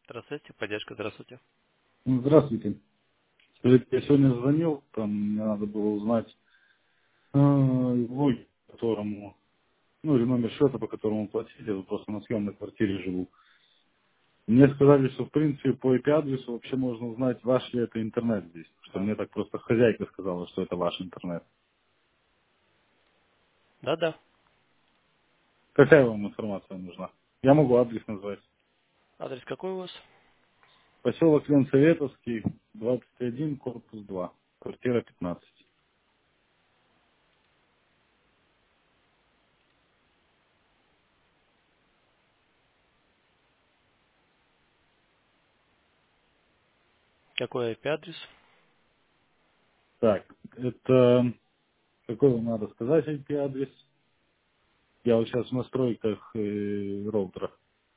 Здравствуйте, поддержка, здравствуйте. Здравствуйте. Скажите, я сегодня звонил, там мне надо было узнать логин, по которому, ну или номер счета, по которому платить, я тут просто на съемной квартире живу. Мне сказали, что в принципе по IP-адресу вообще можно узнать, ваш ли это интернет здесь. Потому что Да. мне так просто хозяйка сказала, что это ваш интернет. Да-да. Какая вам информация нужна? Я могу адрес назвать. Адрес какой у вас? Поселок Ленсоветовский, 21, корпус 2, квартира 15. Какой IP-адрес? Так, это какой вам надо сказать IP-адрес? Я вот сейчас в настройках роутера.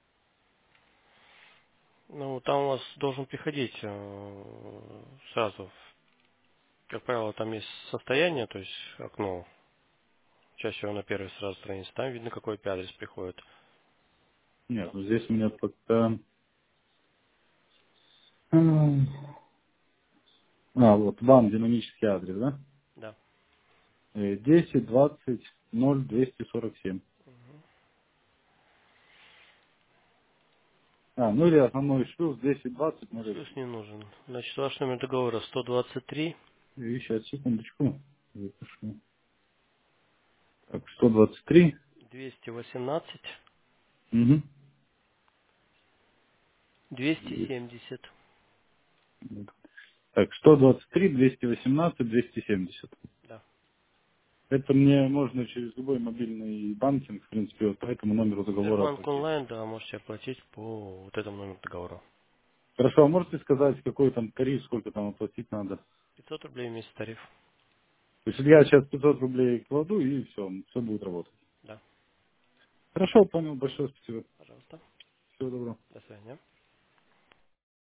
Ну, там у вас должен приходить сразу. Как правило, там есть состояние, то есть окно. Чаще всего на первой сразу странице. Там видно, какой IP-адрес приходит. Нет, ну здесь у меня пока... м, вот, вам динамический адрес, да? Да. 10, 20, 0, 247. Ну или основной шлюз 10, 20, 0, Шлюз 1. не нужен. Значит, ваш номер договора 123 И сейчас, секундочку, запишу. Так, 123. 218 Угу. 270. Так, 123, 218, 270. Да. Это мне можно через любой мобильный банкинг, в принципе, вот по этому номеру договора Сбербанк оплатить. онлайн, да, можете оплатить по вот этому номеру договора. Хорошо, а можете сказать, какой там тариф, сколько там оплатить надо? 500 рублей в месяц тариф. То есть я сейчас 500 рублей кладу, и все будет работать. Да. Хорошо, понял, большое спасибо. Пожалуйста. Всего доброго. До свидания.